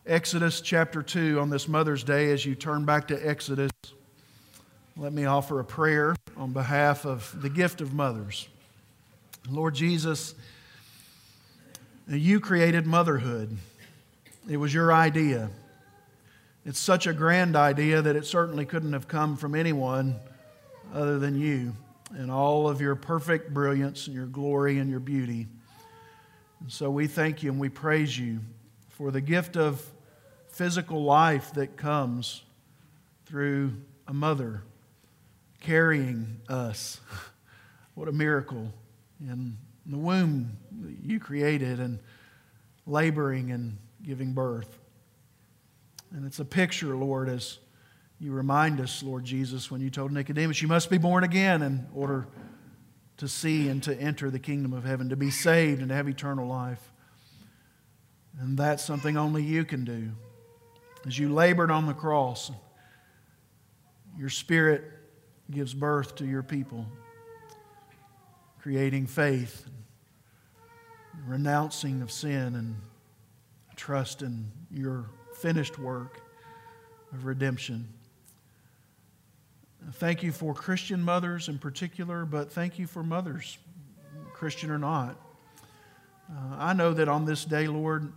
Exodus chapter 2 on this Mother's Day. As you turn back to Exodus, let me offer a prayer on behalf of the gift of mothers. Lord Jesus, you created motherhood. It was your idea. It's such a grand idea that it certainly couldn't have come from anyone other than you, and all of your perfect brilliance and your glory and your beauty. And so we thank you and we praise you for the gift of physical life that comes through a mother carrying us. What a miracle in the womb that you created and laboring and giving birth. And it's a picture, Lord, as you remind us, Lord Jesus, when you told Nicodemus, you must be born again in order to see and to enter the kingdom of heaven, to be saved and to have eternal life. And that's something only you can do. As you labored on the cross, your Spirit gives birth to your people, creating faith, renouncing of sin, and trust in your finished work of redemption. Thank you for Christian mothers in particular, but thank you for mothers, Christian or not. I know that on this day, Lord,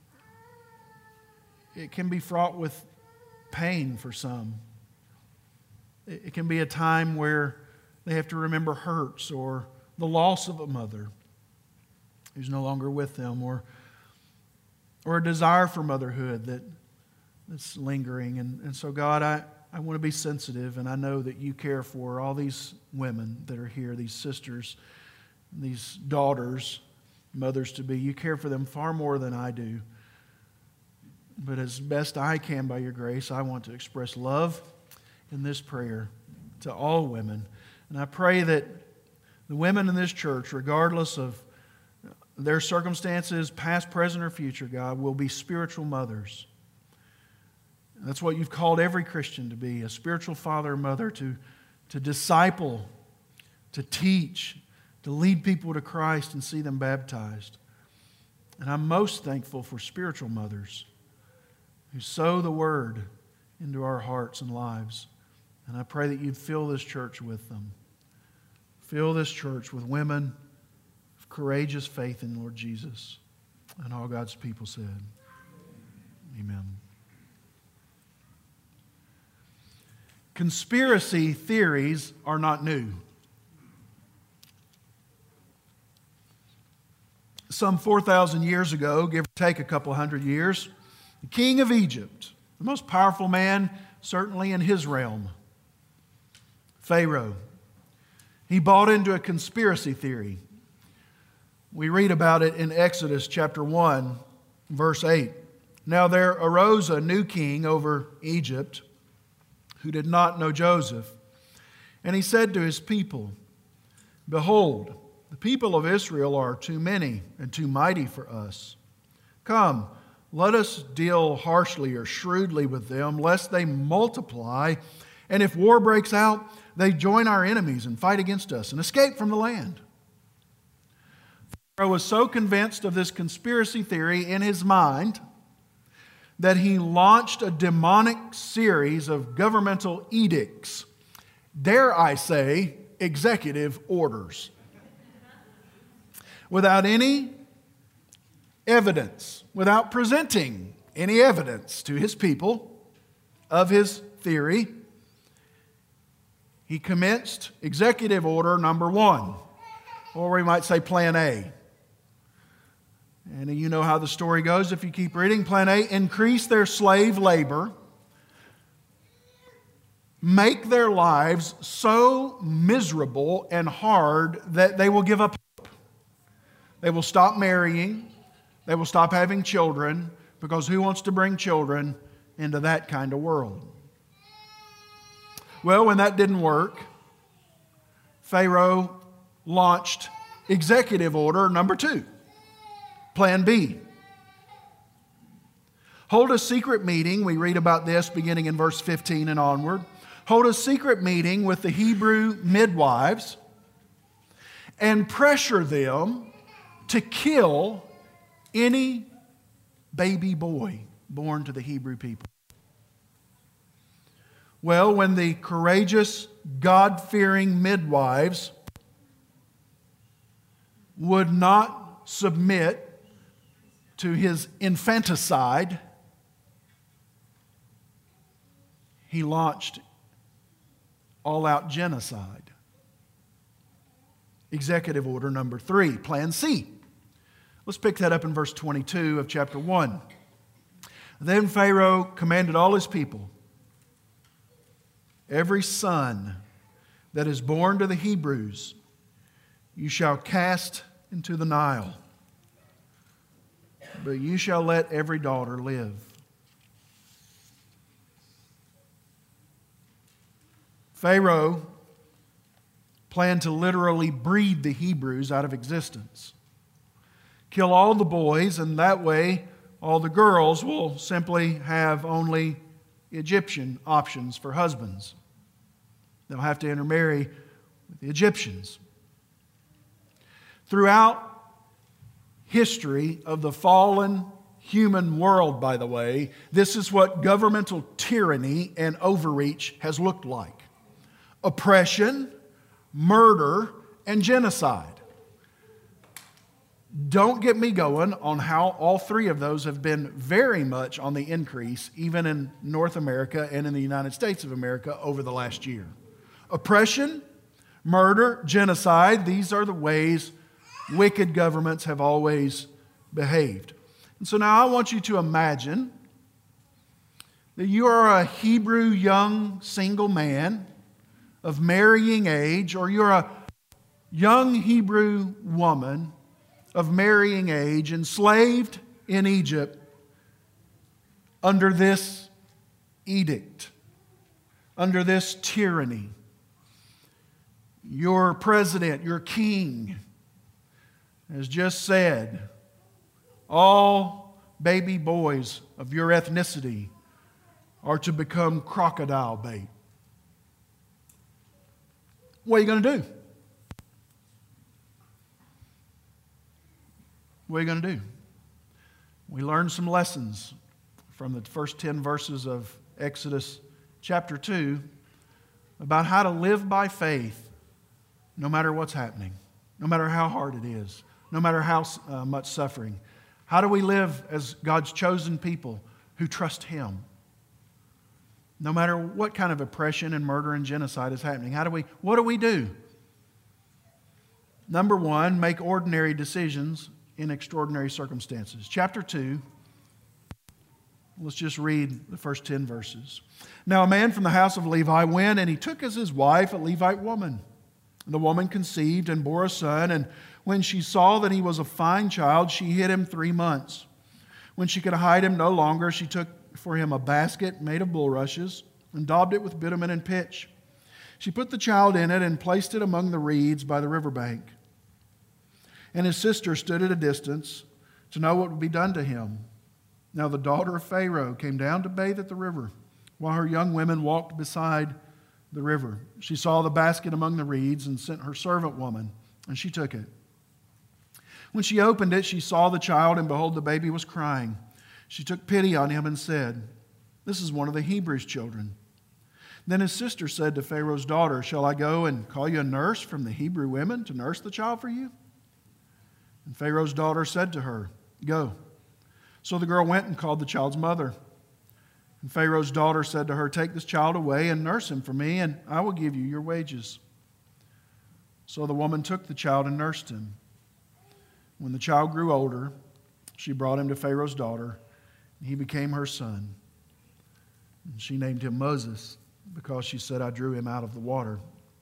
it can be fraught with pain for some. It can be a time where they have to remember hurts or the loss of a mother who's no longer with them, or a desire for motherhood that's lingering. And so, God, I want to be sensitive, and I know that you care for all these women that are here, these sisters, these daughters, mothers to be. You care for them far more than I do. But as best I can by your grace, I want to express love in this prayer to all women. And I pray that the women in this church, regardless of their circumstances, past, present, or future, God, will be spiritual mothers. That's what you've called every Christian to be, a spiritual father or mother, to disciple, to teach, to lead people to Christ and see them baptized. And I'm most thankful for spiritual mothers who sow the word into our hearts and lives. And I pray that you'd fill this church with them. Fill this church with women of courageous faith in Lord Jesus. And all God's people said, amen. Conspiracy theories are not new. Some 4,000 years ago, give or take a couple hundred years, the king of Egypt, the most powerful man certainly in his realm, Pharaoh, he bought into a conspiracy theory. We read about it in Exodus chapter 1, verse 8. Now there arose a new king over Egypt who did not know Joseph. And he said to his people, behold, the people of Israel are too many and too mighty for us. Come, let us deal harshly or shrewdly with them, lest they multiply. And if war breaks out, they join our enemies and fight against us and escape from the land. Pharaoh was so convinced of this conspiracy theory in his mind that he launched a demonic series of governmental edicts, dare I say, executive orders, without any evidence, without presenting any evidence to his people of his theory. He commenced executive order number 1, or we might say plan A. And you know how the story goes if you keep reading. Plan A, increase their slave labor, make their lives so miserable and hard that they will give up hope. They will stop marrying. They will stop having children, because who wants to bring children into that kind of world? Well, when that didn't work, Pharaoh launched executive order number 2. Plan B. Hold a secret meeting. We read about this beginning in verse 15 and onward. Hold a secret meeting with the Hebrew midwives and pressure them to kill any baby boy born to the Hebrew people? Well, when the courageous, God-fearing midwives would not submit to his infanticide, he launched all-out genocide. Executive order number 3, Plan C. Let's pick that up in verse 22 of chapter 1. Then Pharaoh commanded all his people, every son that is born to the Hebrews, you shall cast into the Nile, but you shall let every daughter live. Pharaoh planned to literally breed the Hebrews out of existence. Kill all the boys, and that way all the girls will simply have only Egyptian options for husbands. They'll have to intermarry with the Egyptians. Throughout history of the fallen human world, by the way, this is what governmental tyranny and overreach has looked like. Oppression, murder, and genocide. Don't get me going on how all three of those have been very much on the increase, even in North America and in the United States of America over the last year. Oppression, murder, genocide, these are the ways wicked governments have always behaved. And so now I want you to imagine that you are a Hebrew young single man of marrying age, or you're a young Hebrew woman of marrying age, enslaved in Egypt under this edict, under this tyranny. Your president, your king, has just said, all baby boys of your ethnicity are to become crocodile bait. What are you going to do? What are you going to do? We learned some lessons from the first 10 verses of Exodus chapter 2 about how to live by faith no matter what's happening, no matter how hard it is, no matter how much suffering. How do we live as God's chosen people who trust Him? No matter what kind of oppression and murder and genocide is happening, what do we do? Number one, make ordinary decisions in extraordinary circumstances. Chapter 2, let's just read the first 10 verses. Now a man from the house of Levi went, and he took as his wife a Levite woman. The woman conceived and bore a son, and when she saw that he was a fine child, she hid him 3 months. When she could hide him no longer, she took for him a basket made of bulrushes and daubed it with bitumen and pitch. She put the child in it and placed it among the reeds by the riverbank. And his sister stood at a distance to know what would be done to him. Now the daughter of Pharaoh came down to bathe at the river, while her young women walked beside the river. She saw the basket among the reeds and sent her servant woman, and she took it. When she opened it, she saw the child, and behold, the baby was crying. She took pity on him and said, "This is one of the Hebrews' children." Then his sister said to Pharaoh's daughter, "Shall I go and call you a nurse from the Hebrew women to nurse the child for you?" And Pharaoh's daughter said to her, "Go." So the girl went and called the child's mother. And Pharaoh's daughter said to her, "Take this child away and nurse him for me, and I will give you your wages." So the woman took the child and nursed him. When the child grew older, she brought him to Pharaoh's daughter, and he became her son. And she named him Moses, because she said, "I drew him out of the water."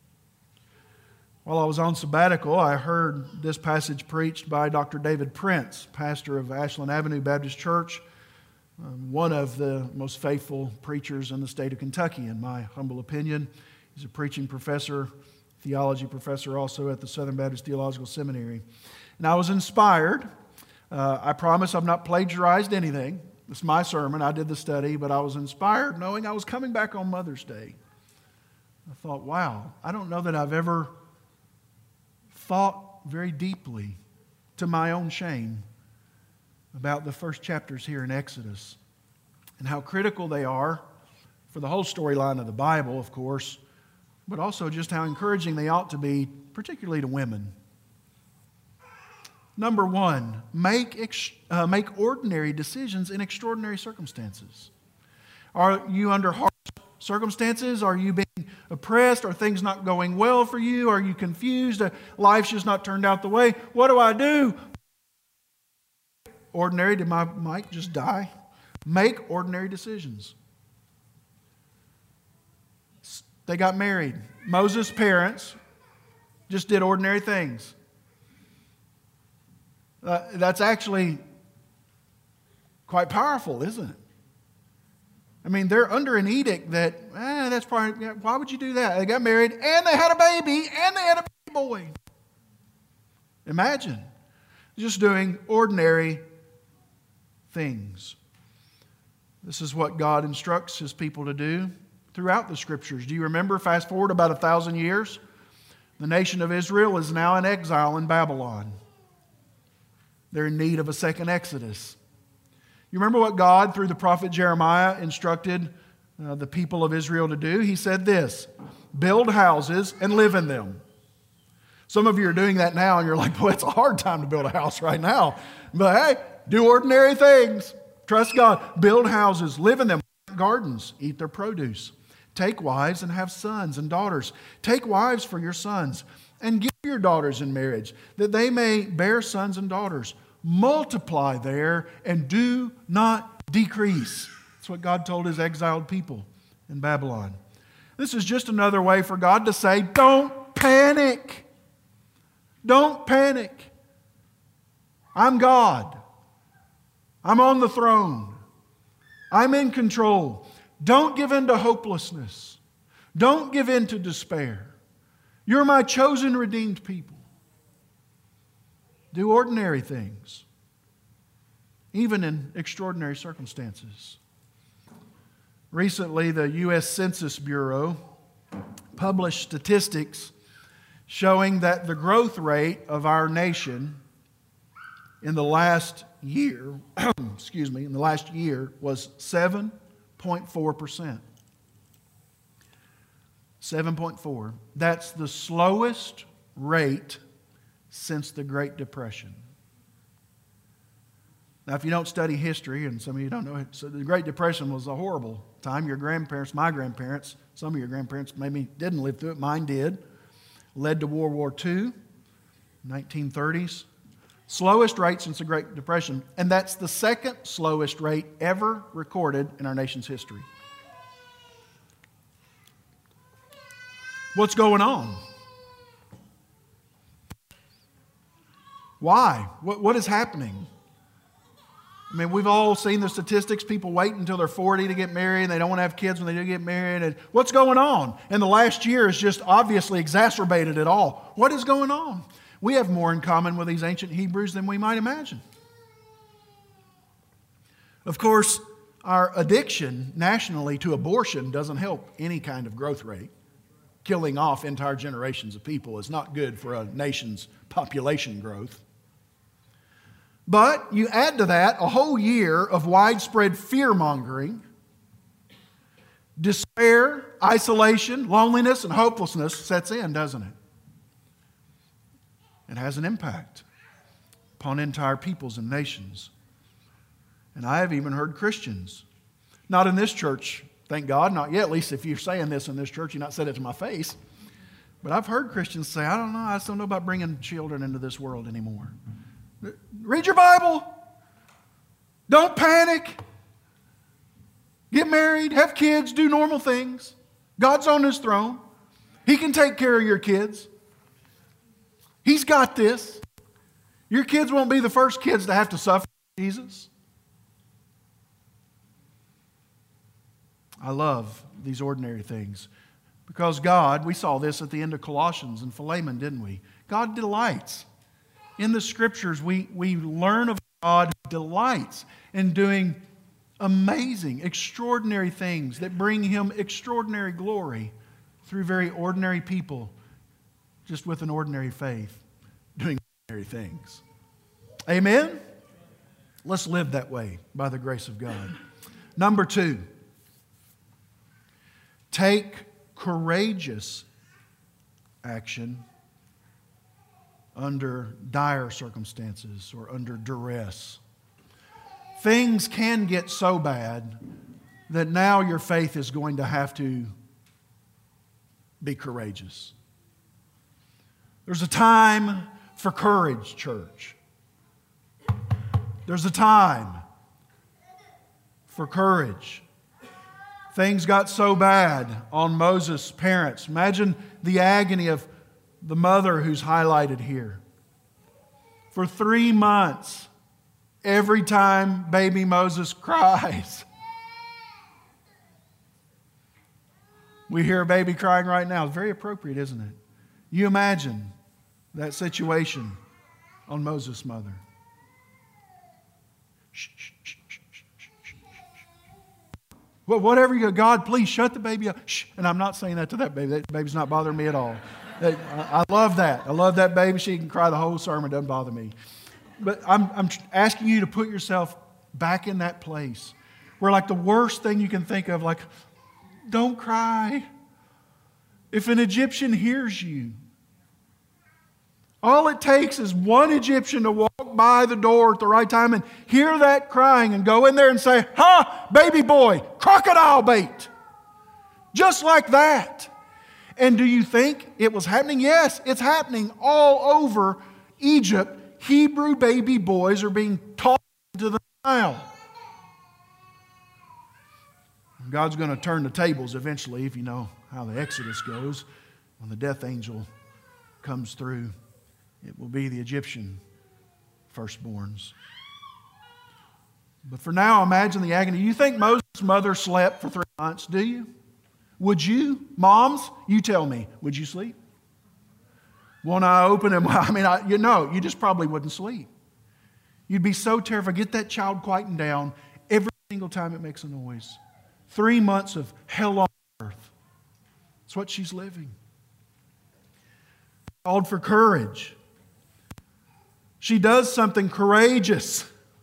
While I was on sabbatical, I heard this passage preached by Dr. David Prince, pastor of Ashland Avenue Baptist Church, one of the most faithful preachers in the state of Kentucky, in my humble opinion. He's a preaching professor, theology professor also at the Southern Baptist Theological Seminary. And I was inspired. I promise I've not plagiarized anything. It's my sermon. I did the study, but I was inspired knowing I was coming back on Mother's Day. I thought, wow, I don't know that I've ever thought very deeply, to my own shame, about the first chapters here in Exodus and how critical they are for the whole storyline of the Bible, of course, but also just how encouraging they ought to be, particularly to women. Number one, make ordinary decisions in extraordinary circumstances. Are you under harsh circumstances? Are you being oppressed? Are things not going well for you? Are you confused? Life's just not turned out the way. What do I do? Ordinary. Did my mic just die? Make ordinary decisions. They got married. Moses' parents just did ordinary things. That's actually quite powerful, isn't it? I mean, they're under an edict that, that's probably, why would you do that? They got married, and they had a baby, and they had a baby boy. Imagine just doing ordinary things. This is what God instructs His people to do throughout the Scriptures. Do you remember, fast forward about 1,000 years, the nation of Israel is now in exile in Babylon. They're in need of a second Exodus. You remember what God, through the prophet Jeremiah, instructed the people of Israel to do? He said this, build houses and live in them. Some of you are doing that now and you're like, boy, it's a hard time to build a house right now. But hey, do ordinary things. Trust God. Build houses, live in them. Gardens, eat their produce. Take wives and have sons and daughters. Take wives for your sons and give your daughters in marriage, that they may bear sons and daughters. Multiply there and do not decrease. That's what God told His exiled people in Babylon. This is just another way for God to say, don't panic. Don't panic. I'm God. I'm on the throne. I'm in control. Don't give in to hopelessness. Don't give in to despair. You're my chosen, redeemed people. Do ordinary things, even in extraordinary circumstances. Recently, the U.S. Census Bureau published statistics showing that the growth rate of our nation in the last year, was 7.4%. 7.4. That's the slowest rate since the Great Depression. Now, if you don't study history, and some of you don't know, so the Great Depression was a horrible time. Your grandparents, my grandparents, some of your grandparents maybe didn't live through it. Mine did. Led to World War II, 1930s. Slowest rate since the Great Depression, and that's the second slowest rate ever recorded in our nation's history. What's going on? Why? What is happening? I mean, we've all seen the statistics. People wait until they're 40 to get married, and they don't want to have kids when they do get married. And what's going on? And the last year has just obviously exacerbated it all. What is going on? We have more in common with these ancient Hebrews than we might imagine. Of course, our addiction nationally to abortion doesn't help any kind of growth rate. Killing off entire generations of people is not good for a nation's population growth. But you add to that a whole year of widespread fear-mongering, despair, isolation, loneliness, and hopelessness sets in, doesn't it? It has an impact upon entire peoples and nations. And I have even heard Christians, not in this church, thank God, not yet, at least if you're saying this in this church, you're not saying it to my face. But I've heard Christians say, I don't know, I just don't know about bringing children into this world anymore. Read your Bible. Don't panic. Get married, have kids, do normal things. God's on His throne. He can take care of your kids. He's got this. Your kids won't be the first kids to have to suffer for Jesus. I love these ordinary things because God, we saw this at the end of Colossians and Philemon, didn't we? God delights. In the Scriptures, we learn of God who delights in doing amazing, extraordinary things that bring Him extraordinary glory through very ordinary people, just with an ordinary faith, doing ordinary things. Amen? Let's live that way by the grace of God. Number 2, take courageous action under dire circumstances or under duress. Things can get so bad that now your faith is going to have to be courageous. There's a time for courage, church. There's a time for courage. Things got so bad on Moses' parents. Imagine the agony of the mother who's highlighted here. For 3 months, every time baby Moses cries. We hear a baby crying right now. It's very appropriate, isn't it? You imagine that situation on Moses' mother. Shh, shh, shh, shh, shh, shh, shh. Well, whatever you go, God, please shut the baby up. Shh. And I'm not saying that to that baby. That baby's not bothering me at all. I love that. I love that baby. She can cry the whole sermon. It doesn't bother me. But I'm asking you to put yourself back in that place where, like, the worst thing you can think of, like, don't cry. If an Egyptian hears you, all it takes is one Egyptian to walk by the door at the right time and hear that crying and go in there and say, "Ha, baby boy, crocodile bait." Just like that. And do you think it was happening? Yes, it's happening all over Egypt. Hebrew baby boys are being tossed into the Nile. God's going to turn the tables eventually, if you know how the Exodus goes. When the death angel comes through, it will be the Egyptian firstborns. But for now, imagine the agony. You think Moses' mother slept for 3 months, do you? Would you? Moms, you tell me, would you sleep? One eye open and, you just probably wouldn't sleep. You'd be so terrified. Get that child quieting down every single time it makes a noise. 3 months of hell on earth. That's what she's living. Called for courage. She does something courageous.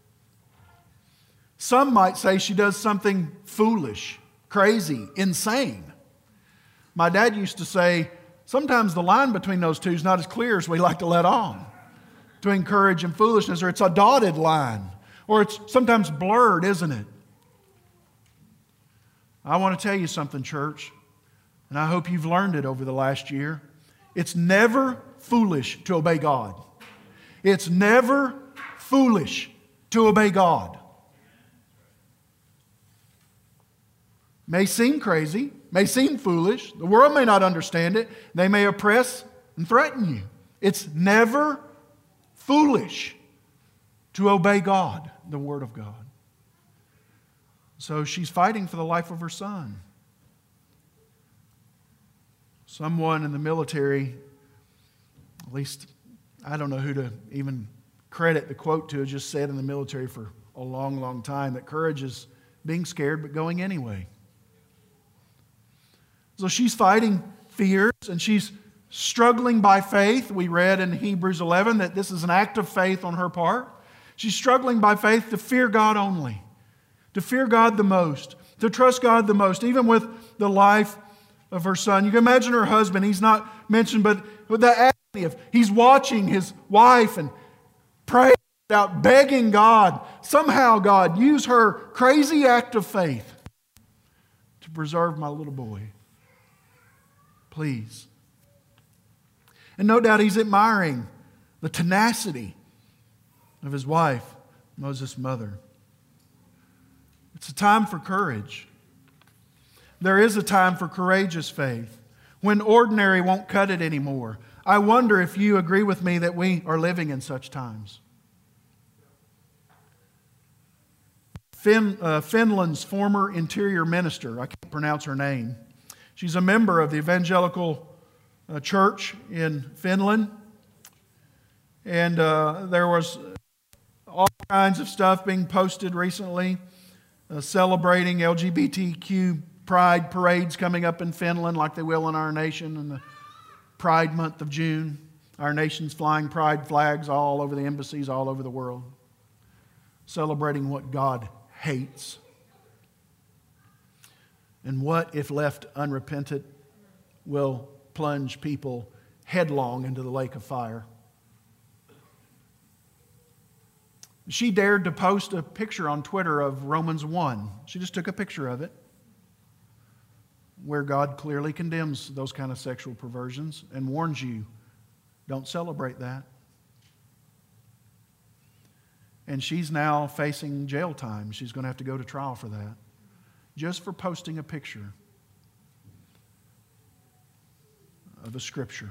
Some might say she does something foolish, crazy, insane. My dad used to say, sometimes the line between those two is not as clear as we like to let on. Between courage and foolishness, or it's a dotted line, or it's sometimes blurred, isn't it? I want to tell you something, church, and I hope you've learned it over the last year. It's never foolish to obey God. It's never foolish to obey God. May seem crazy, may seem foolish. The world may not understand it. They may oppress and threaten you. It's never foolish to obey God, the Word of God. So she's fighting for the life of her son. Someone in the military, at least I don't know who to even credit the quote to, just said in the military for a long, long time that courage is being scared but going anyway. So she's fighting fears and she's struggling by faith. We read in Hebrews 11 that this is an act of faith on her part. She's struggling by faith to fear God only, to fear God the most, to trust God the most, even with the life of her son. You can imagine her husband, he's not mentioned, but with the agony of he's watching his wife and praying out, begging God, somehow God, use her crazy act of faith to preserve my little boy. Please. And no doubt he's admiring the tenacity of his wife, Moses' mother. It's a time for courage. There is a time for courageous faith when ordinary won't cut it anymore. I wonder if you agree with me that we are living in such times. Finland's former interior minister, I can't pronounce her name. She's a member of the evangelical church in Finland. And there was all kinds of stuff being posted recently celebrating LGBTQ pride parades coming up in Finland like they will in our nation in the Pride month of June. Our nation's flying pride flags all over the embassies all over the world, celebrating what God hates. And what, if left unrepentant, will plunge people headlong into the lake of fire. She dared to post a picture on Twitter of Romans 1. She just took a picture of it, where God clearly condemns those kind of sexual perversions and warns you, don't celebrate that. And she's now facing jail time. She's going to have to go to trial for that, just for posting a picture of a scripture.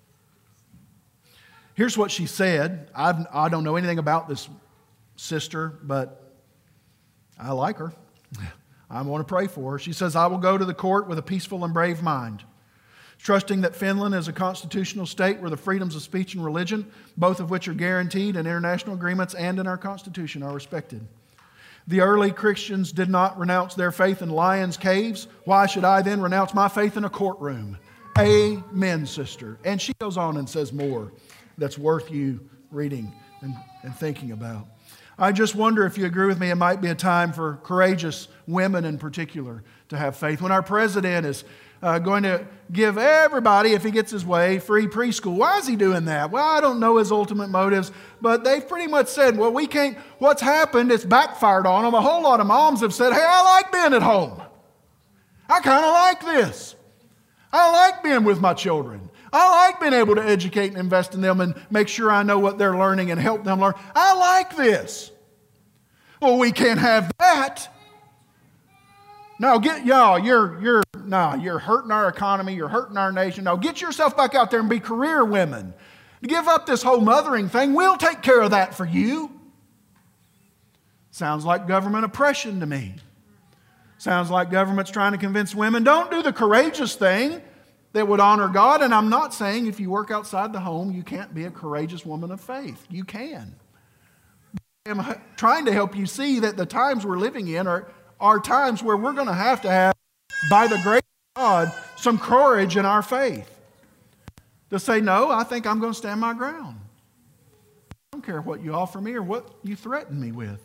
Here's what she said. I don't know anything about this sister, but I like her. I want to pray for her. She says, I will go to the court with a peaceful and brave mind, trusting that Finland is a constitutional state where the freedoms of speech and religion, both of which are guaranteed in international agreements and in our Constitution, are respected. The early Christians did not renounce their faith in lions' caves. Why should I then renounce my faith in a courtroom? Amen, sister. And she goes on and says more that's worth you reading and thinking about. I just wonder if you agree with me, it might be a time for courageous women in particular to have faith. When our president is going to give everybody, if he gets his way, free preschool. Why is he doing that? Well, I don't know his ultimate motives, but they've pretty much said, well, we can't, what's happened, it's backfired on them. A whole lot of moms have said, hey, I like being at home. I kind of like this. I like being with my children. I like being able to educate and invest in them and make sure I know what they're learning and help them learn. I like this. Well, we can't have that. No, you're hurting our economy. You're hurting our nation. No, get yourself back out there and be career women. Give up this whole mothering thing. We'll take care of that for you. Sounds like government oppression to me. Sounds like government's trying to convince women, don't do the courageous thing that would honor God. And I'm not saying if you work outside the home, you can't be a courageous woman of faith. You can. I'm trying to help you see that the times we're living in are times where we're going to have, by the grace of God, some courage in our faith. To say, no, I think I'm going to stand my ground. I don't care what you offer me or what you threaten me with.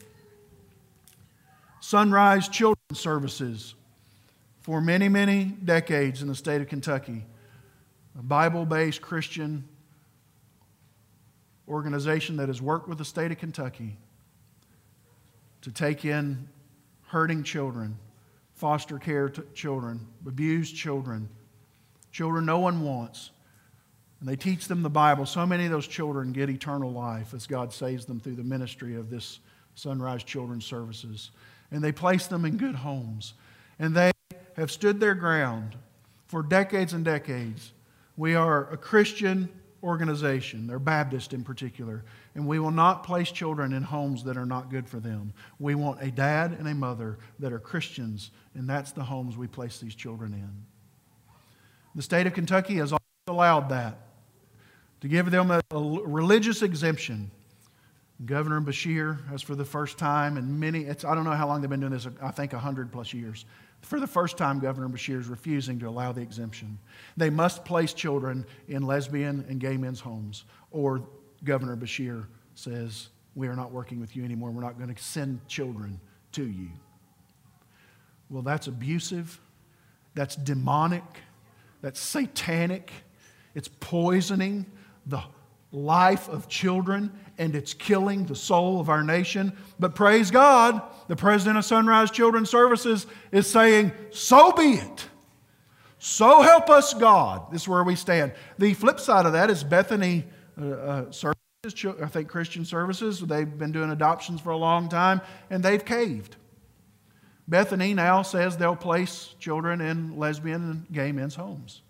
Sunrise Children's Services, for many, many decades in the state of Kentucky, a Bible-based Christian organization that has worked with the state of Kentucky to take in hurting children, foster care children, abused children, children no one wants. And they teach them the Bible. So many of those children get eternal life as God saves them through the ministry of this Sunrise Children's Services. And they place them in good homes. And they have stood their ground for decades and decades. We are a Christian organization. They're Baptist in particular. And we will not place children in homes that are not good for them. We want a dad and a mother that are Christians, and that's the homes we place these children in. The state of Kentucky has always allowed that, to give them a religious exemption. Governor Beshear has, for the first time in I don't know how long they've been doing this, I think 100 plus years. For the first time, Governor Beshear is refusing to allow the exemption. They must place children in lesbian and gay men's homes, or Governor Beshear says, we are not working with you anymore. We're not going to send children to you. Well, that's abusive. That's demonic. That's satanic. It's poisoning the life of children, and it's killing the soul of our nation. But praise God, the president of Sunrise Children's Services is saying, so be it. So help us God. This is where we stand. The flip side of that is Bethany Services, I think Christian Services. They've been doing adoptions for a long time, and they've caved. Bethany now says they'll place children in lesbian and gay men's homes.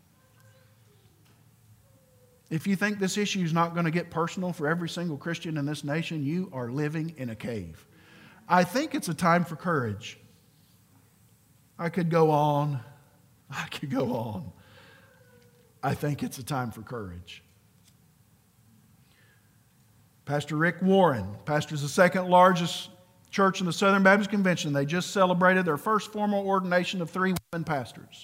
If you think this issue is not going to get personal for every single Christian in this nation, you are living in a cave. I think it's a time for courage. I could go on. I think it's a time for courage. Pastor Rick Warren pastors the second largest church in the Southern Baptist Convention. They just celebrated their first formal ordination of 3 women pastors.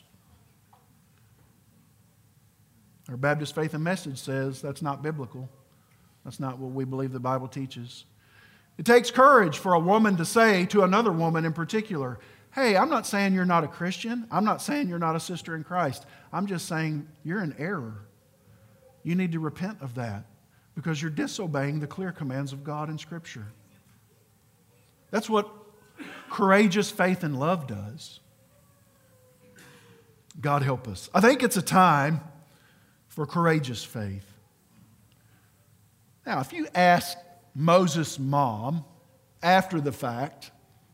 Our Baptist Faith and Message says that's not biblical. That's not what we believe the Bible teaches. It takes courage for a woman to say to another woman in particular, Hey, I'm not saying you're not a Christian. I'm not saying you're not a sister in Christ. I'm just saying you're in error. You need to repent of that because you're disobeying the clear commands of God in Scripture. That's what courageous faith and love does. God help us. I think it's a time for courageous faith. Now, if you ask Moses' mom after the fact,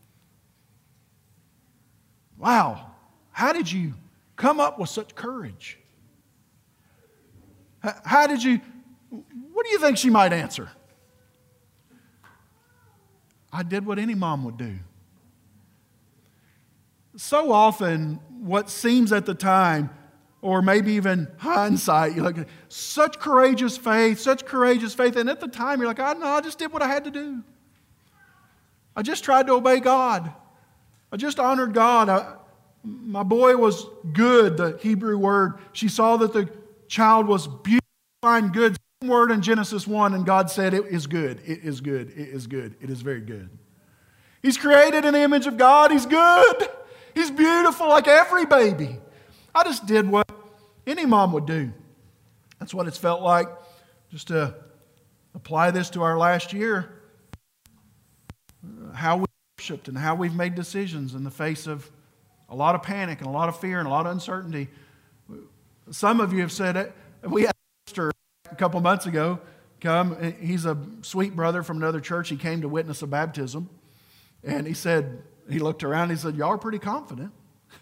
wow, how did you come up with such courage? How did you, what do you think she might answer? I did what any mom would do. So often, what seems at the time, or maybe even hindsight, you're like, such courageous faith, and at the time you're like, no, I just did what I had to do. I just tried to obey God. I just honored God. My boy was good, the Hebrew word. She saw that the child was beautiful, fine, good. Same word in Genesis 1, and God said, it is good, it is good, it is good, it is very good. He's created in the image of God. He's good. He's beautiful like every baby. I just did what any mom would do. That's what it's felt like. Just to apply this to our last year, how we worshiped and how we've made decisions in the face of a lot of panic and a lot of fear and a lot of uncertainty. Some of you have said it. We had a pastor a couple months ago come. He's a sweet brother from another church. He came to witness a baptism. And he said, he looked around and he said, y'all are pretty confident.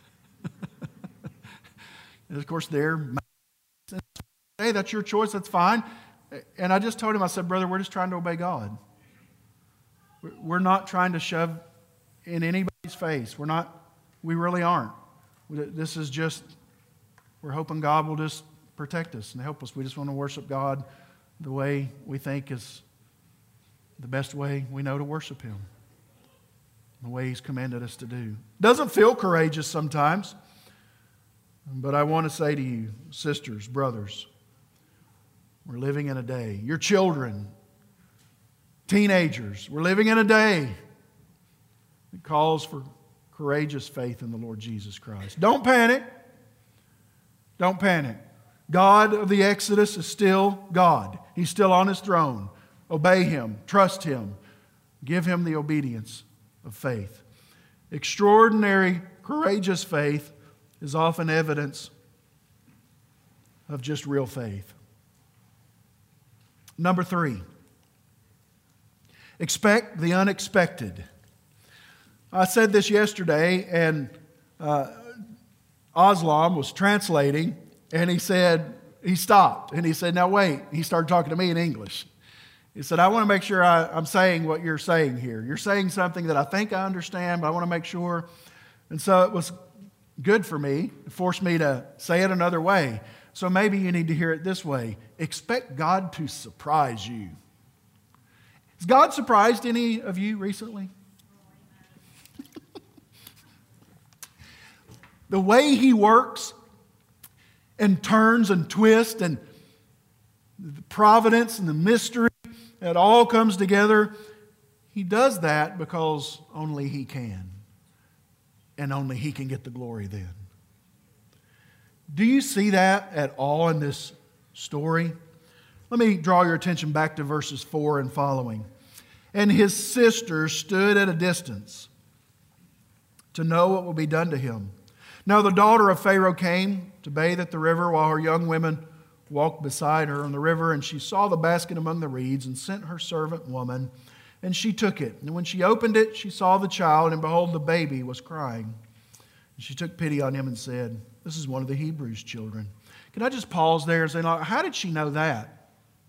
And of course, hey, that's your choice, that's fine. And I just told him, I said, brother, we're just trying to obey God. We're not trying to shove in anybody's face. We really aren't. This is just, we're hoping God will just protect us and help us. We just want to worship God the way we think is the best way we know to worship Him. The way He's commanded us to do. Doesn't feel courageous sometimes. But I want to say to you, sisters, brothers, we're living in a day. Your children, teenagers, we're living in a day that calls for courageous faith in the Lord Jesus Christ. Don't panic. Don't panic. God of the Exodus is still God. He's still on His throne. Obey Him. Trust Him. Give Him the obedience of faith. Extraordinary, courageous faith is often evidence of just real faith. Number 3, expect the unexpected. I said this yesterday, and Aslam was translating, and he stopped, and he said, now wait. He started talking to me in English. He said, I want to make sure I'm saying what you're saying here. You're saying something that I think I understand, but I want to make sure. And so it was good for me. It forced me to say it another way. So maybe you need to hear it this way. Expect God to surprise you. Has God surprised any of you recently? The way He works and turns and twists and the providence and the mystery, it all comes together. He does that because only He can. And only He can get the glory then. Do you see that at all in this story? Let me draw your attention back to verses 4 and following. And his sister stood at a distance to know what will be done to him. Now the daughter of Pharaoh came to bathe at the river while her young women walked beside her on the river, and she saw the basket among the reeds and sent her servant woman, and she took it. And when she opened it, she saw the child, and behold, the baby was crying. And she took pity on him and said, this is one of the Hebrews' children. Can I just pause there and say, how did she know that?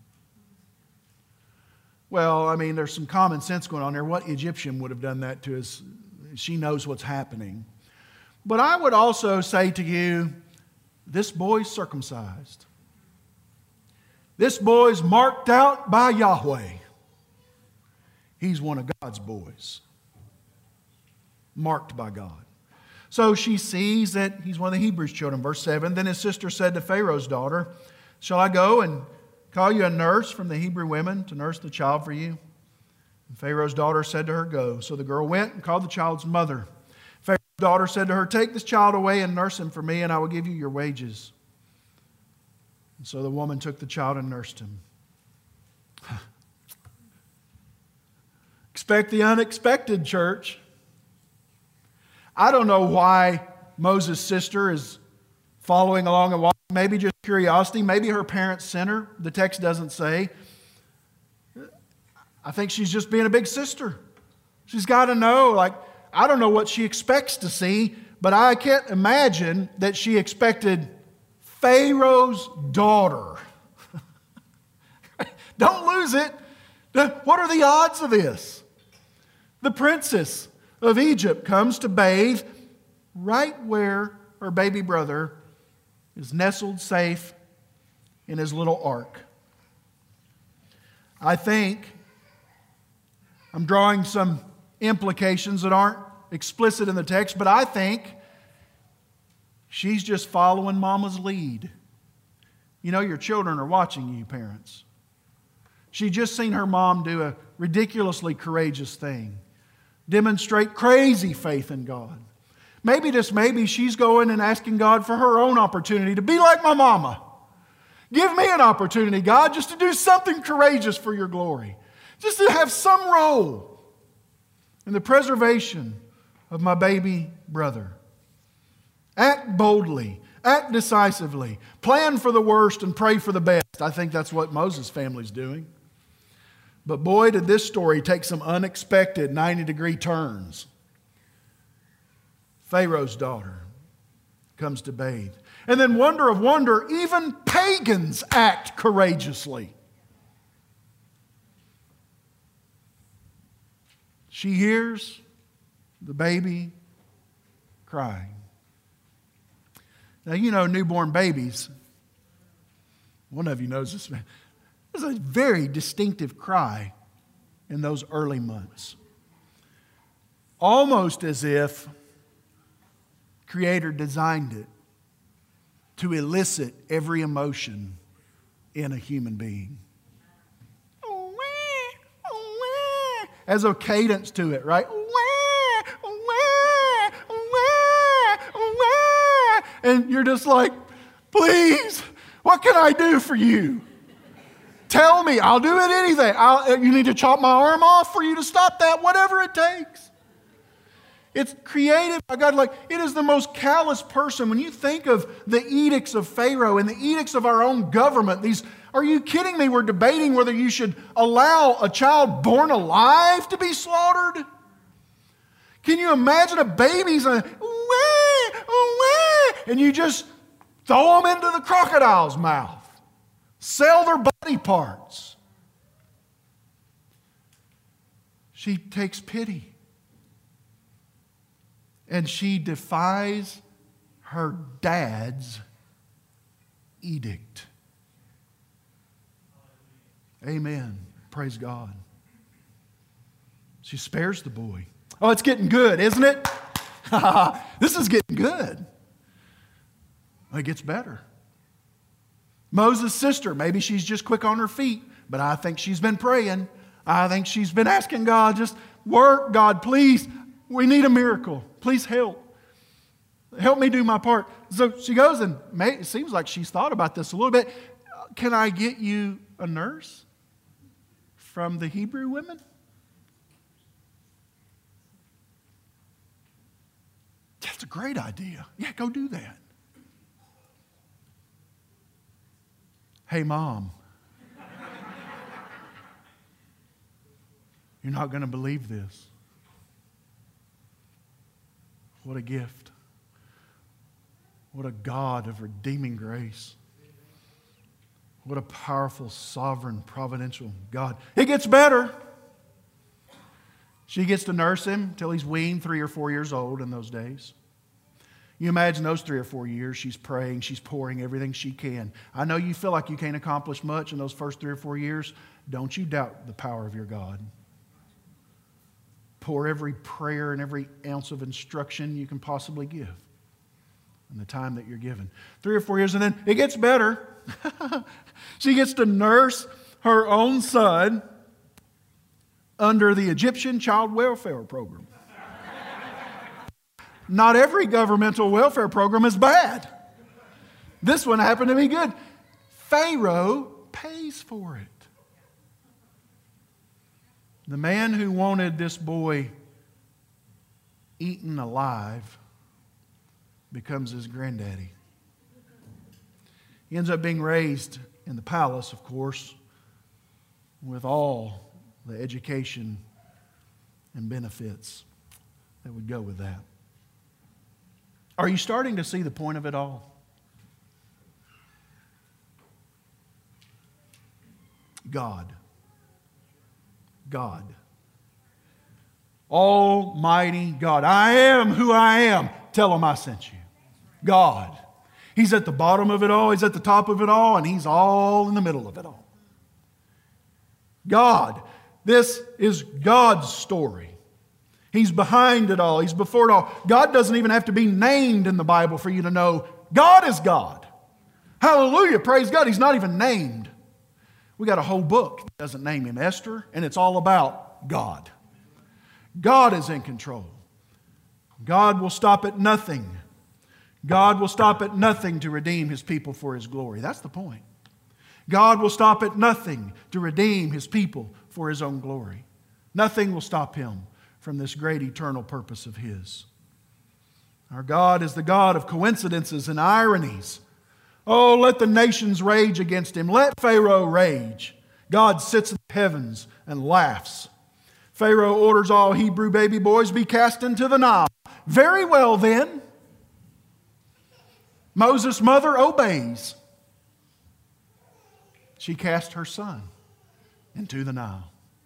Well, I mean, there's some common sense going on there. What Egyptian would have done that to us? She knows what's happening. But I would also say to you, this boy's circumcised. This boy's marked out by Yahweh. He's one of God's boys. Marked by God. So she sees that he's one of the Hebrews' children. Verse 7, then his sister said to Pharaoh's daughter, shall I go and call you a nurse from the Hebrew women to nurse the child for you? And Pharaoh's daughter said to her, go. So the girl went and called the child's mother. Pharaoh's daughter said to her, "Take this child away and nurse him for me, and I will give you your wages." And so the woman took the child and nursed him. Expect the unexpected, church. I don't know why Moses' sister is following along and watching. Maybe just curiosity. Maybe her parents sent her. The text doesn't say. I think she's just being a big sister. She's got to know, I don't know what she expects to see, but I can't imagine that she expected Pharaoh's daughter. Don't lose it. What are the odds of this? The princess of Egypt comes to bathe right where her baby brother is nestled safe in his little ark. I think I'm drawing some implications that aren't explicit in the text, but I think she's just following Mama's lead. You know, your children are watching you, parents. She just seen her mom do a ridiculously courageous thing, demonstrate crazy faith in God. Maybe she's going and asking God for her own opportunity to be like my mama. Give me an opportunity, God, just to do something courageous for your glory. Just to have some role in the preservation of my baby brother. Act boldly. Act decisively. Plan for the worst and pray for the best. I think that's what Moses' family's doing. But boy, did this story take some unexpected 90-degree turns. Pharaoh's daughter comes to bathe. And then, wonder of wonder, even pagans act courageously. She hears the baby crying. Now, you know, newborn babies, one of you knows this, there's a very distinctive cry in those early months. Almost as if Creator designed it to elicit every emotion in a human being. As a cadence to it, right? And you're just like, please, what can I do for you? Tell me, I'll do it anything. You need to chop my arm off for you to stop that, whatever it takes. It's created by God. It is the most callous person. When you think of the edicts of Pharaoh and the edicts of our own government, are you kidding me? We're debating whether you should allow a child born alive to be slaughtered. Can you imagine a baby's and you just throw them into the crocodile's mouth, sell their body parts? She takes pity. And she defies her dad's edict. Amen. Praise God. She spares the boy. Oh, it's getting good, isn't it? This is getting good. It gets better. Moses' sister, maybe she's just quick on her feet, but I think she's been praying. I think she's been asking God, just work, God, please. We need a miracle. Please help. Help me do my part. So she goes and it seems like she's thought about this a little bit. Can I get you a nurse from the Hebrew women? That's a great idea. Yeah, go do that. Hey, Mom. You're not going to believe this. What a gift. What a God of redeeming grace. What a powerful, sovereign, providential God. It gets better. She gets to nurse him till he's weaned, 3 or 4 years old in those days. You imagine those 3 or 4 years, she's praying, she's pouring everything she can. I know you feel like you can't accomplish much in those first 3 or 4 years. Don't you doubt the power of your God. Pour every prayer and every ounce of instruction you can possibly give in the time that you're given. 3 or 4 years, and then it gets better. She gets to nurse her own son under the Egyptian child welfare program. Not every governmental welfare program is bad. This one happened to be good. Pharaoh pays for it. The man who wanted this boy eaten alive becomes his granddaddy. He ends up being raised in the palace, of course, with all the education and benefits that would go with that. Are you starting to see the point of it all? God. Almighty God. I am who I am. Tell him I sent you. God. He's at the bottom of it all. He's at the top of it all. And He's all in the middle of it all. God. This is God's story. He's behind it all. He's before it all. God doesn't even have to be named in the Bible for you to know God is God. Hallelujah. Praise God. He's not even named. We got a whole book that doesn't name Him, Esther, and it's all about God. God is in control. God will stop at nothing. God will stop at nothing to redeem His people for His glory. That's the point. God will stop at nothing to redeem His people for His own glory. Nothing will stop Him from this great eternal purpose of His. Our God is the God of coincidences and ironies. Oh, let the nations rage against Him. Let Pharaoh rage. God sits in the heavens and laughs. Pharaoh orders all Hebrew baby boys be cast into the Nile. Very well then. Moses' mother obeys. She cast her son into the Nile.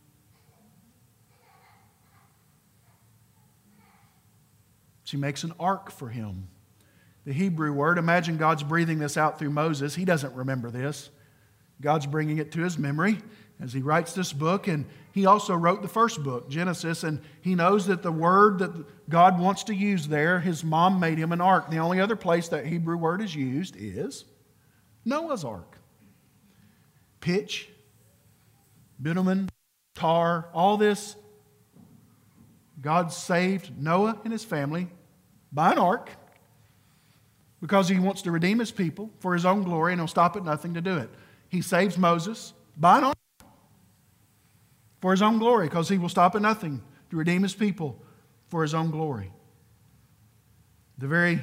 She makes an ark for him. The Hebrew word, imagine God's breathing this out through Moses. He doesn't remember this. God's bringing it to his memory as he writes this book. And he also wrote the first book, Genesis. And he knows that the word that God wants to use there, his mom made him an ark. The only other place that Hebrew word is used is Noah's ark. Pitch, bitumen, tar, all this. God saved Noah and his family by an ark because He wants to redeem His people for His own glory, and He'll stop at nothing to do it. He saves Moses by an ark for His own glory because He will stop at nothing to redeem His people for His own glory. The very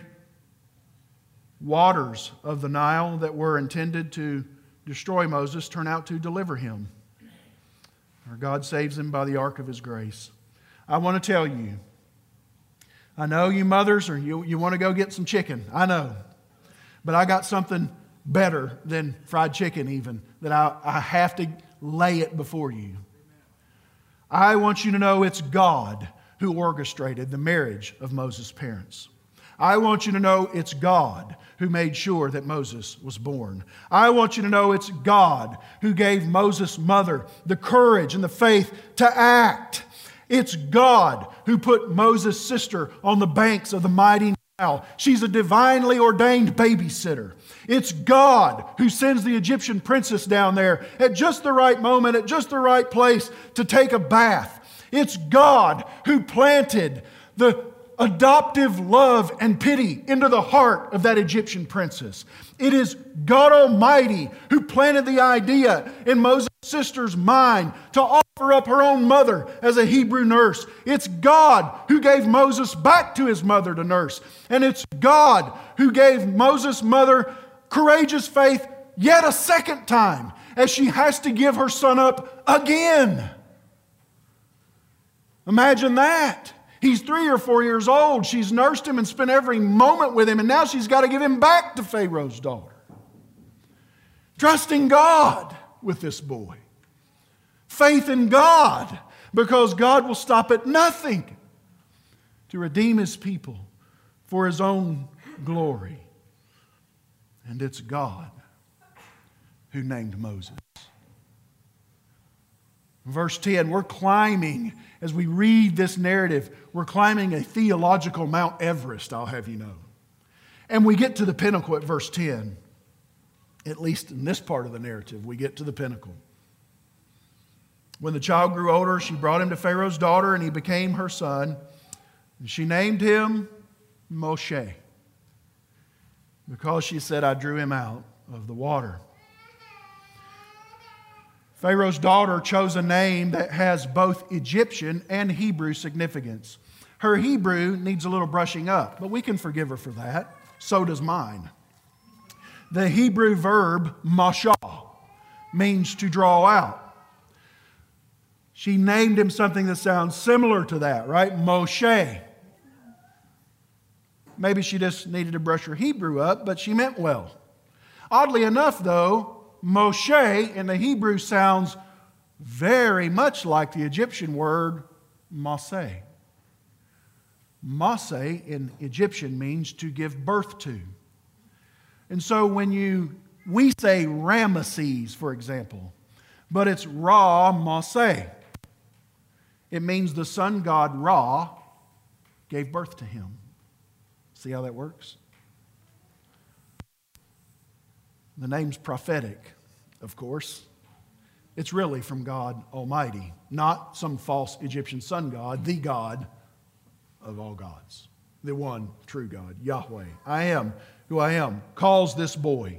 waters of the Nile that were intended to destroy Moses turn out to deliver him. Our God saves him by the ark of His grace. I want to tell you, I know you mothers, or you want to go get some chicken. I know. But I got something better than fried chicken even, that I have to lay it before you. I want you to know it's God who orchestrated the marriage of Moses' parents. I want you to know it's God who made sure that Moses was born. I want you to know it's God who gave Moses' mother the courage and the faith to act. It's God who put Moses' sister on the banks of the mighty Nile. She's a divinely ordained babysitter. It's God who sends the Egyptian princess down there at just the right moment, at just the right place to take a bath. It's God who planted the adoptive love and pity into the heart of that Egyptian princess. It is God Almighty who planted the idea in Moses' sister's mind to offer up her own mother as a Hebrew nurse. It's God who gave Moses back to his mother to nurse. And it's God who gave Moses' mother courageous faith yet a second time as she has to give her son up again. Imagine that. He's 3 or 4 years old. She's nursed him and spent every moment with him, and now she's got to give him back to Pharaoh's daughter. Trusting God with this boy. Faith in God, because God will stop at nothing to redeem His people for His own glory. And it's God who named Moses. Verse 10, we're climbing, as we read this narrative, we're climbing a theological Mount Everest, I'll have you know. And we get to the pinnacle at verse 10. At least in this part of the narrative, we get to the pinnacle. When the child grew older, she brought him to Pharaoh's daughter, and he became her son. And she named him Moshe, because she said, I drew him out of the water. Pharaoh's daughter chose a name that has both Egyptian and Hebrew significance. Her Hebrew needs a little brushing up, but we can forgive her for that. So does mine. The Hebrew verb mashah means to draw out. She named him something that sounds similar to that, right? Moshe. Maybe she just needed to brush her Hebrew up, but she meant well. Oddly enough, though, Moshe in the Hebrew sounds very much like the Egyptian word Maseh. Maseh in Egyptian means to give birth to. And so when we say Ramesses, for example, but it's Ra Maseh. It means the sun god Ra gave birth to him. See how that works? The name's prophetic, of course. It's really from God Almighty, not some false Egyptian sun god, the God of all gods, the one true God, Yahweh. I am who I am, calls this boy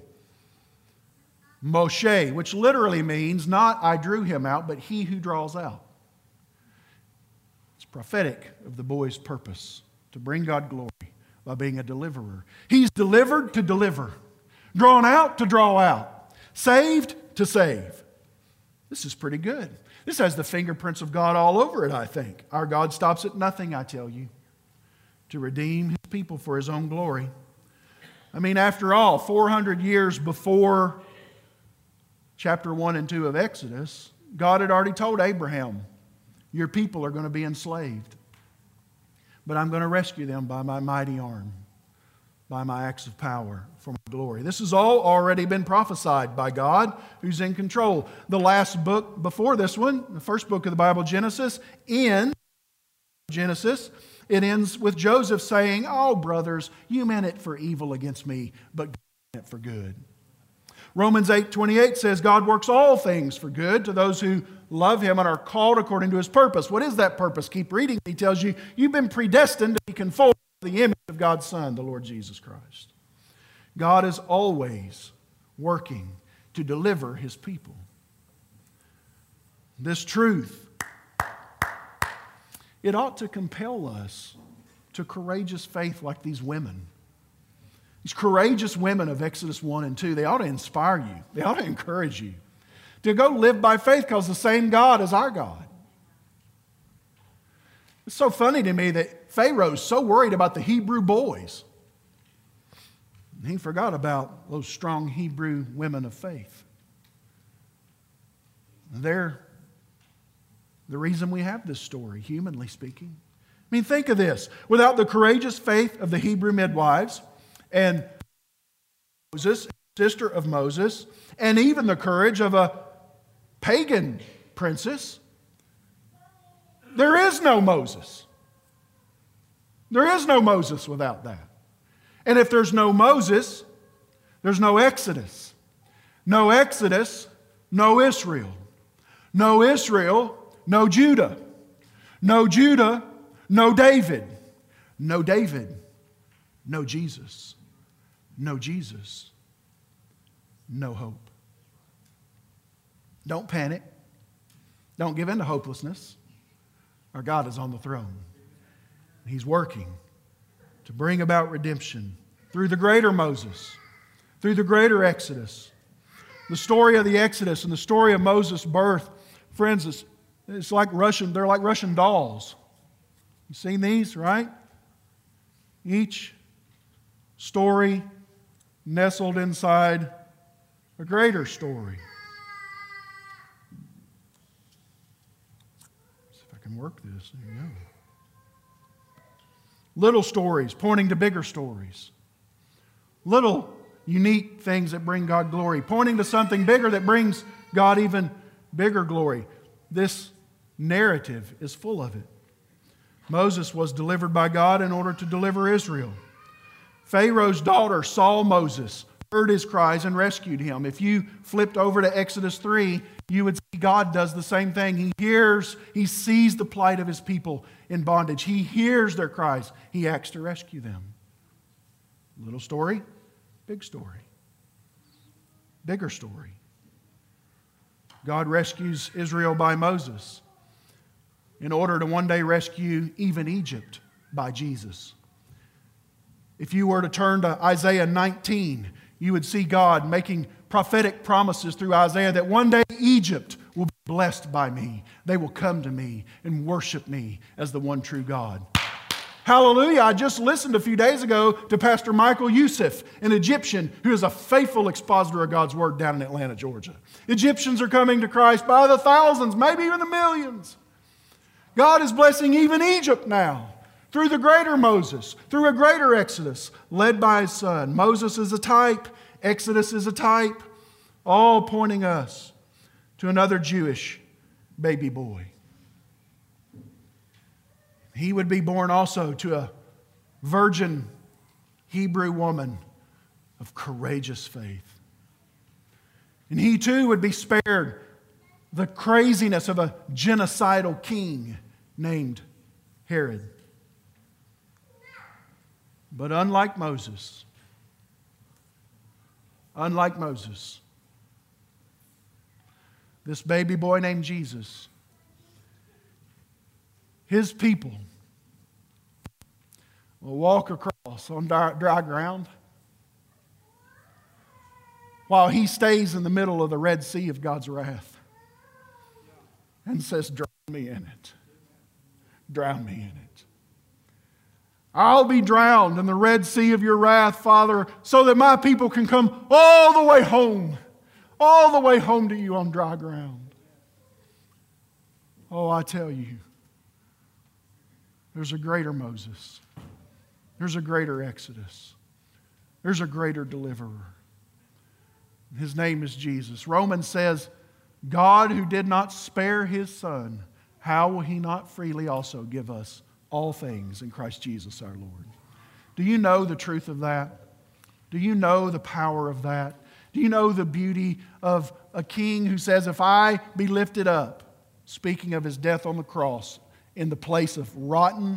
Moshe, which literally means not I drew him out, but he who draws out. It's prophetic of the boy's purpose, to bring God glory by being a deliverer. He's delivered to deliver, drawn out to draw out, saved to save. This is pretty good. This has the fingerprints of God all over it, I think. Our God stops at nothing, I tell you, to redeem His people for His own glory. I mean, after all, 400 years before chapter 1 and 2 of Exodus, God had already told Abraham, your people are going to be enslaved, but I'm going to rescue them by my mighty arm, by my acts of power for my glory. This has all already been prophesied by God, who's in control. The last book before this one, the first book of the Bible, Genesis, it ends with Joseph saying, oh, brothers, you meant it for evil against me, but God meant it for good. Romans 8:28 says, God works all things for good to those who love Him and are called according to His purpose. What is that purpose? Keep reading. He tells you, you've been predestined to be conformed to the image of God's Son, the Lord Jesus Christ. God is always working to deliver His people. This truth, it ought to compel us to courageous faith like these women. These courageous women of Exodus 1 and 2, they ought to inspire you. They ought to encourage you to go live by faith because the same God is our God. It's so funny to me that Pharaoh's so worried about the Hebrew boys. He forgot about those strong Hebrew women of faith. They're the reason we have this story, humanly speaking. I mean, think of this. Without the courageous faith of the Hebrew midwives and Moses, sister of Moses, and even the courage of a pagan princess, there is no Moses. There is no Moses without that. And if there's no Moses, there's no Exodus. No Exodus, no Israel. No Israel, no Judah. No Judah, no David. No David, no Jesus. No Jesus, no hope. Don't panic. Don't give in to hopelessness. Our God is on the throne. He's working to bring about redemption through the greater Moses, through the greater Exodus. The story of the Exodus and the story of Moses' birth, friends, it's like they're like Russian dolls. You've seen these, right? Each story nestled inside a greater story. See if I can work this. There you go. Little stories pointing to bigger stories. Little unique things that bring God glory, pointing to something bigger that brings God even bigger glory. This narrative is full of it. Moses was delivered by God in order to deliver Israel. Pharaoh's daughter saw Moses, heard his cries, and rescued him. If you flipped over to Exodus 3, you would see God does the same thing. He sees the plight of His people in bondage. He hears their cries. He acts to rescue them. Little story, big story. Bigger story. God rescues Israel by Moses in order to one day rescue even Egypt by Jesus. If you were to turn to Isaiah 19, you would see God making prophetic promises through Isaiah that one day Egypt will be blessed by me. They will come to me and worship me as the one true God. Hallelujah. I just listened a few days ago to Pastor Michael Youssef, an Egyptian who is a faithful expositor of God's Word down in Atlanta, Georgia. Egyptians are coming to Christ by the thousands, maybe even the millions. God is blessing even Egypt now through the greater Moses, through a greater Exodus led by his son. Moses is a type, Exodus is a type, all pointing us to another Jewish baby boy. He would be born also to a virgin Hebrew woman of courageous faith. And he too would be spared the craziness of a genocidal king named Herod. But unlike Moses, this baby boy named Jesus, his people will walk across on dry ground while he stays in the middle of the Red Sea of God's wrath and says, drown me in it. Drown me in it. I'll be drowned in the Red Sea of your wrath, Father, so that my people can come all the way home to you on dry ground. Oh, I tell you, there's a greater Moses. There's a greater Exodus. There's a greater deliverer. His name is Jesus. Romans says, God who did not spare His Son, how will He not freely also give us all things in Christ Jesus our Lord? Do you know the truth of that? Do you know the power of that? Do you know the beauty of a king who says, if I be lifted up, speaking of His death on the cross, in the place of rotten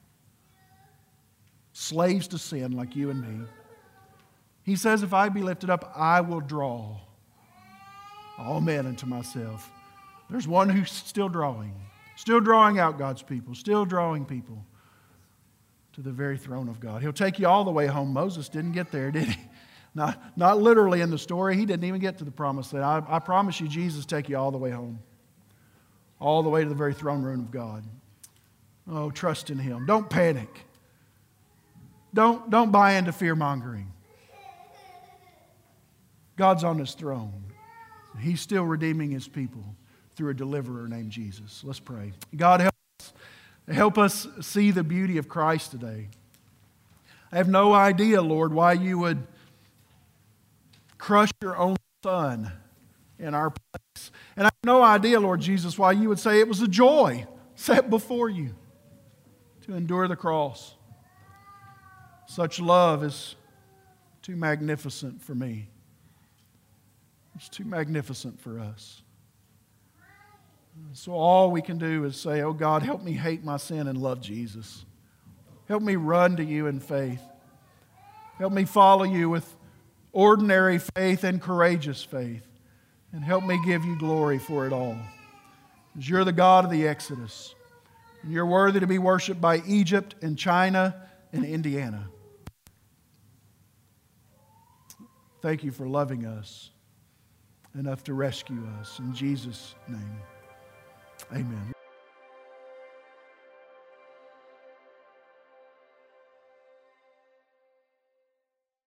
slaves to sin like you and me. He says, if I be lifted up, I will draw all men unto myself. There's one who's still drawing out God's people, still drawing people to the very throne of God. He'll take you all the way home. Moses didn't get there, did he? Not literally in the story. He didn't even get to the promised land. I promise you, Jesus take you all the way home. All the way to the very throne room of God. Oh, trust in Him. Don't panic. Don't buy into fear-mongering. God's on His throne. He's still redeeming His people through a deliverer named Jesus. Let's pray. God, help us see the beauty of Christ today. I have no idea, Lord, why you would crush your own Son in our place. And I have no idea, Lord Jesus, why you would say it was a joy set before you to endure the cross. Such love is too magnificent for me. It's too magnificent for us. So all we can do is say, oh God, help me hate my sin and love Jesus. Help me run to you in faith. Help me follow you with ordinary faith and courageous faith. And help me give you glory for it all. Because you're the God of the Exodus. And you're worthy to be worshiped by Egypt and China and Indiana. Thank you for loving us enough to rescue us. In Jesus' name, amen.